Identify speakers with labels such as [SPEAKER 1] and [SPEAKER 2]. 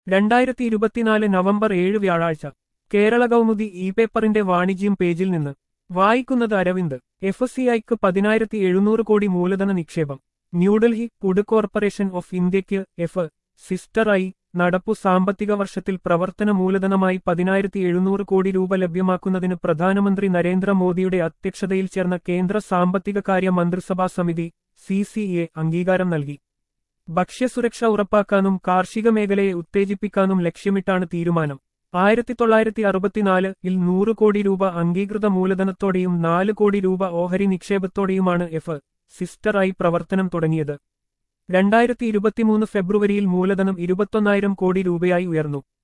[SPEAKER 1] 2024 November 7 വ്യാഴാഴ്ച Kerala Kaumudi E പേപ്പറിന്റെ വാണിജ്യം പേജിൽ നിന്ന് വായിക്കുന്നത് അരവിന്ദ്. FCIക്ക് 10,700 കോടി മൂലധന നിക്ഷേപം. ന്യൂഡൽഹി. ഫുഡ് കോർപ്പറേഷൻ ഓഫ് ഇന്ത്യയ്ക്ക് സിസ്റ്റർ നടപ്പു സാമ്പത്തിക വർഷത്തിൽ പ്രവർത്തന മൂലധനമായി 10,700 കോടി രൂപ ലഭ്യമാക്കുന്നതിന് പ്രധാനമന്ത്രി നരേന്ദ്രമോദിയുടെ അധ്യക്ഷതയിൽ ചേർന്ന കേന്ദ്ര സാമ്പത്തിക കാര്യ മന്ത്രിസഭാ സമിതി CCA അംഗീകാരം നൽകി. ഭക്ഷ്യസുരക്ഷ ഉറപ്പാക്കാനും കാർഷിക മേഖലയെ ഉത്തേജിപ്പിക്കാനും ലക്ഷ്യമിട്ടാണ് തീരുമാനം. 1964-ൽ 100 കോടി രൂപ അംഗീകൃത മൂലധനത്തോടെയും 4 കോടി രൂപ ഓഹരി നിക്ഷേപത്തോടെയുമാണ് സിസ്റ്റർ പ്രവർത്തനം തുടങ്ങിയത്. 2023 ഫെബ്രുവരിയിൽ മൂലധനം 21,000 കോടി രൂപയായി ഉയർന്നു.